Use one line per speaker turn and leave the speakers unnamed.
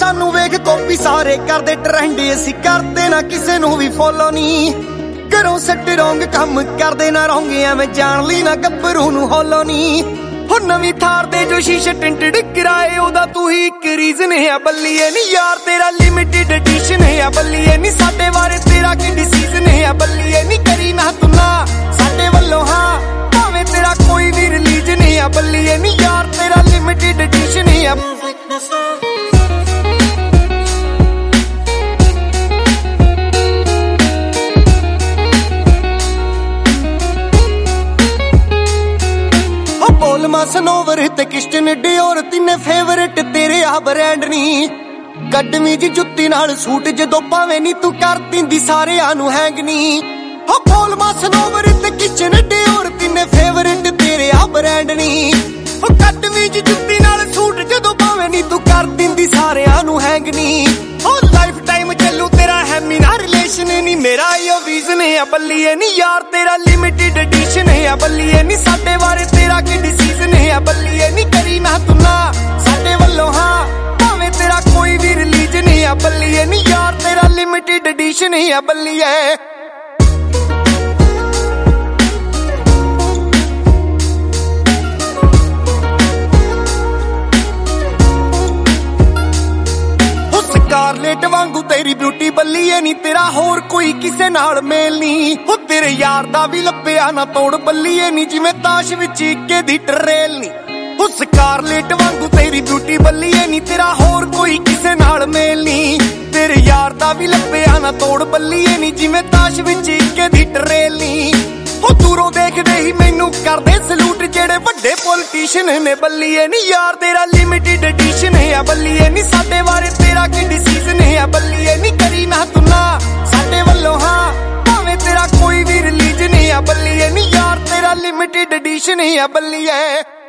ਸਾਨੂੰ ਵੇਖ ਕਾਪੀ ਸਾਰੇ ਕਰਦੇ ਟ੍ਰੈਂਡ, ਅਸੀਂ ਕਰਦੇ ਨਾ ਕਿਸੇ ਨੂੰ ਵੀ ਫੋਲੋ ਨੀ। ਘਰੋਂ ਸੱਟ ਰੋਂਗ ਕੰਮ ਕਰਦੇ ਨਾ ਰੋਂਗੇ, ਐਵੇਂ ਜਾਣ ਲਈ ਨਾ ਗੱਭਰੂ ਨੂੰ ਹੋਲੋ ਨੀ। ਹੁਣ ਨਵੀਂ ਥਾਰ ਦੇ ਜੋ ਸ਼ੀਸ਼ੇ ਟਿੰਟਡ ਕਰਾਏ, ਉਹਦਾ ਤੂੰ ਹੀ ਇੱਕ ਰੀਜ਼ਨ ਹੈ ਬੱਲੀਏ ਨੀ। ਯਾਰ ਤੇਰਾ ਲਿਮਿਟਿਡ ਐਡੀਸ਼ਨ ਹੈ ਬੱਲੀਏ ਨੀ, ਸਾਡੇ ਬਾਰੇ ਤੇਰਾ ਕੀ ਡਿਸੀਜ਼ਨ ਹੈ ਬੱਲੀਏ ਨੀ। ਕਰੀ ਨਾ ਤੂੰ ਨਾ ਸਾਡੇ ਵੱਲੋਂ ਹਾਂ, ਭਾਵੇਂ ਤੇਰਾ ਕੋਈ ਵੀ ਰਿਲੀਜਨ ਹੈ ਬੱਲੀਏ ਨੀ। ਯਾਰ ਤੇਰਾ ਲਿਮਿਟਿਡ ਐਡੀਸ਼ਨ ਹੈ। ਸਨੋਵਰ ਤੇ ਕਿਸ਼ਤਨ ਡਿਓਰ ਤਿੰਨੇ ਫੇਵਰਟ ਤੇਰੇ ਆ ਬ੍ਰਾਂਡ ਨੀ। ਕੱਢਵੀਂ ਜੀ ਜੁੱਤੀ ਨਾਲ ਸੂਟ ਜਦੋਂ ਪਾਵੇਂ ਨੀ, ਤੂੰ ਕਰ ਦਿੰਦੀ ਸਾਰਿਆਂ ਨੂੰ ਹੈਂਗ ਨੀ। ਹੋ ਬੋਲਮਾ ਸਨੋਵਰ ਤੇ ਕਿਸ਼ਤਨ ਡਿਓਰ ਤਿੰਨੇ ਫੇਵਰਟ ਤੇਰੇ ਆ ਬ੍ਰਾਂਡ ਨੀ। ਹੋ ਕੱਢਵੀਂ ਜੀ ਜੁੱਤੀ ਨਾਲ ਸੂਟ ਜਦੋਂ ਪਾਵੇਂ ਨੀ, ਤੂੰ ਕਰ ਦਿੰਦੀ ਸਾਰਿਆਂ ਨੂੰ ਹੈਂਗ ਨੀ। ਹੋ ਲਾਈਫ ਟਾਈਮ ਚੱਲੂ ਤੇਰਾ ਹੈਮੀ ਨਾ ਰਿਲੇਸ਼ਨ ਨੀ, ਮੇਰਾ ਇਹੋ ਵਿਜ਼ਨ ਹੈ ਬੱਲੀਏ ਨੀ। ਯਾਰ ਤੇਰਾ ਲਿਮਿਟਿਡ ਐਡੀਸ਼ਨ ਹੈ ਬੱਲੀਏ ਨੀ, ਸਾਡੇ ਬਾਰੇ ਤੇਰਾ ਕੀ ਡਿਸੀਜ਼ਨ ਹੈ ਬੱਲੀਏ ਨੀ। ਕਰੀ ਨਾ ਤੂੰ ਨਾ ਸਾਡੇ ਵੱਲੋਂ ਹਾਂ, ਭਾਵੇਂ ਤੇਰਾ ਕੋਈ ਵੀ ਰਿਲੀਜਨ ਹੈ ਬੱਲੀਏ ਨੀ। ਯਾਰ ਤੇਰਾ ਲਿਮਿਟਿਡ ਐਡੀਸ਼ਨ ਹੈ ਬੱਲੀਏ। ਸਕਾਰਲੇਟ ਵਾਂਗੂ ਤੇਰੀ ਬਿਊਟੀ ਬੱਲੀਏ ਨੀ, ਤੇਰਾ ਹੋਰ ਕੋਈ ਕਿਸੇ ਨਾਲ ਮੇਲ ਨੀ। ਹੋ ਤੇਰੇ ਯਾਰ ਦਾ ਵੀ ਲੱਭਿਆ ਨਾ ਤੋੜ ਬੱਲੀਏ ਨੀ, ਜਿਵੇਂ ਤਾਸ਼ ਵਿੱਚ ਇੱਕੇ ਦੀ ਟਰੇਲ ਨੀ। ਹੋ ਸਕਾਰਲੇਟ ਵਾਂਗੂ ਤੇਰੀ ਬਿਊਟੀ ਬੱਲੀਏ ਨੀ, ਤੇਰਾ ਹੋਰ ਕੋਈ ਕਿਸੇ ਨਾਲ ਮੇਲ ਨੀ। ਤੇਰੇ ਯਾਰ ਦਾ ਵੀ ਲੱਭਿਆ ਨਾ ਤੋੜ ਬੱਲੀਏ ਨੀ, ਜਿਵੇਂ ਤਾਸ਼ ਵਿੱਚ ਇੱਕੇ ਦੀ ਟਰੇਲ ਨੀ। ਹੋ ਦੂਰੋਂ ਦੇਖਦੇ ਹੀ ਮੈਨੂੰ ਕਰਦੇ ਸਲੂਟ ਜਿਹੜੇ ਵੱਡੇ ਪੋਲੀਟੀਸ਼ੀਅਨ ਨੇ ਬੱਲੀਏ ਨੀ। ਯਾਰ ਤੇਰਾ ਲਿਮਿਟਿਡ ਐਡੀਸ਼ਨ ਹੈ ਬੱਲੀਏ ਨੀ, ਸਾਡੇ ਬਾਰੇ ਤੇਰਾ ਕੀ ਡਿਸੀਜ਼ਨ ਹੈ ਬੱਲੀਏ ਨੀ। ਕਰੀ ਨਾ ਤੂੰ ਨਾ ਸਾਡੇ ਵੱਲੋਂ ਹਾਂ, ਭਾਵੇਂ ਤੇਰਾ ਕੋਈ ਵੀ ਰਿਲੀਜਨ ਹੈ ਬੱਲੀਏ ਨੀ। ਯਾਰ ਤੇਰਾ ਲਿਮਿਟਿਡ ਐਡੀਸ਼ਨ ਹੈ ਬੱਲੀਏ।